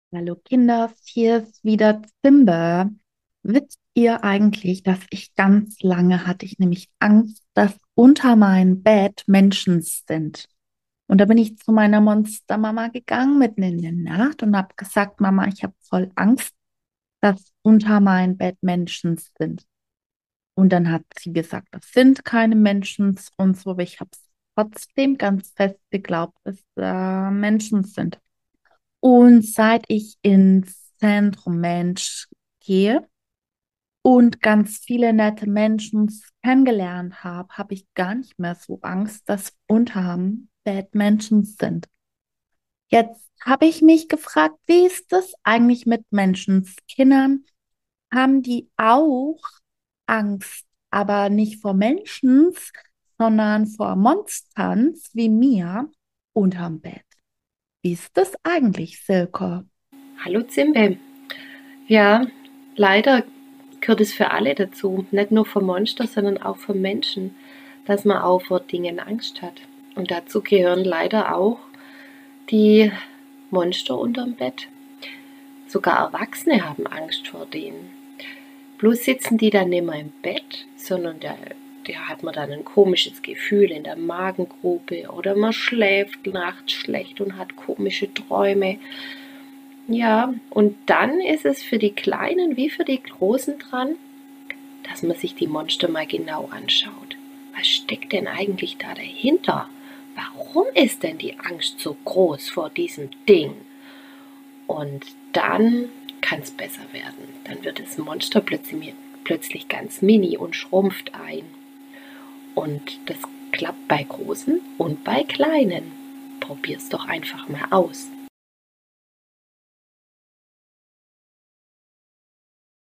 Hallo Kinder, hier ist wieder Zimbe. Wisst ihr eigentlich, dass ich ganz lange hatte ich nämlich Angst, dass unter meinem Bett Menschen sind. Und da bin ich zu meiner Monstermama gegangen mitten in der Nacht und habe gesagt, Mama, ich habe voll Angst, dass unter meinem Bett Menschen sind. Und dann hat sie gesagt, das sind keine Menschen und so, aber ich habe es trotzdem ganz fest geglaubt, dass Menschen sind. Und seit ich ins Zentrum Mensch gehe und ganz viele nette Menschen kennengelernt habe, habe ich gar nicht mehr so Angst, dass unterm Bett Menschen sind. Jetzt habe ich mich gefragt, wie ist das eigentlich mit Menschenskindern? Haben die auch Angst, aber nicht vor Menschen, sondern vor Monstern wie mir unterm Bett? Wie ist das eigentlich, Silke? Hallo Zimbe. Ja, leider gehört es für alle dazu, nicht nur für Monster, sondern auch für Menschen, dass man auch vor Dingen Angst hat. Und dazu gehören leider auch die Monster unterm Bett. Sogar Erwachsene haben Angst vor denen. Bloß sitzen die dann nicht mehr im Bett, sondern der hat man dann ein komisches Gefühl in der Magengrube oder man schläft nachts schlecht und hat komische Träume. Ja, und dann ist es für die Kleinen wie für die Großen dran, dass man sich die Monster mal genau anschaut. Was steckt denn eigentlich da dahinter? Warum ist denn die Angst so groß vor diesem Ding? Und dann kann es besser werden. Dann wird das Monster plötzlich ganz mini und schrumpft ein. Und das klappt bei Großen und bei Kleinen. Probier's doch einfach mal aus.